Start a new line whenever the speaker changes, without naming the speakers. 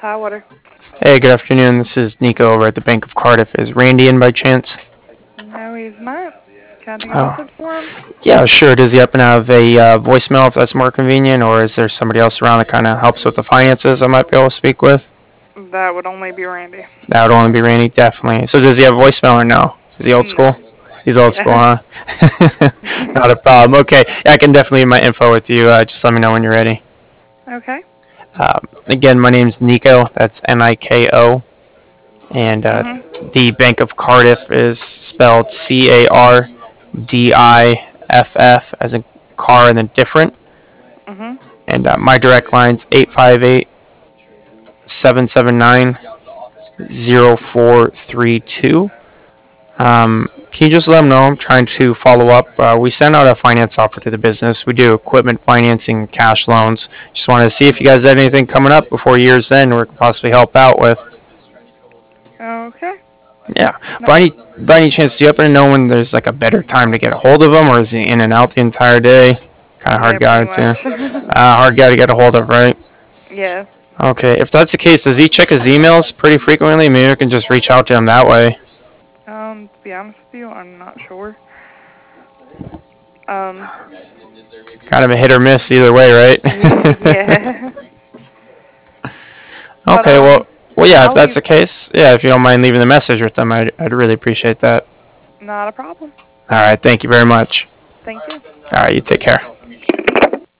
Tywater.
Hey, good afternoon. This is Nico over at the Bank of Cardiff. Is Randy in by chance?
No, he's not. Can I take a
Oh,
message for him?
yeah, sure. Does he happen to have a voicemail if that's more convenient, or is there somebody else around that kind of helps with the finances I might be able to speak with?
That would only be Randy.
That would only be Randy, definitely. So does he have a voicemail or no? Is he old
No.
school? He's old school,
Yeah.
huh? Not a problem. Okay, yeah, I can definitely leave my info with you. Just let me know when you're ready.
Okay.
Again, my name's Nico. That's Niko. And
Mhm.
the Bank of Cardiff is spelled Cardiff, as in car and then different.
Mhm.
And my direct line's 858-779-0432. Can you just let them know I'm trying to follow up? We send out a finance offer to the business. We do equipment financing, cash loans. Just wanted to see if you guys had anything coming up before year's end we could possibly help out with.
Okay.
Yeah.
No.
By any chance, do you happen to know when there's like a better time to get a hold of him, or is he in and out the entire day? Kind of
Yeah,
hard
pretty
guy to,
much.
hard guy to get a hold of, right?
Yeah.
Okay. If that's the case, does he check his emails pretty frequently? Maybe I can just reach out to him that way.
To be honest with you, I'm not sure. Um.
Kind of a hit or miss either way, right?
Yeah. But
Okay. Well, yeah. If
I'll
that's
leave.
the case, yeah. If you don't mind leaving the message with them, I'd really appreciate that.
Not a problem.
All right. Thank you very much.
Thank you.
All right. You take care.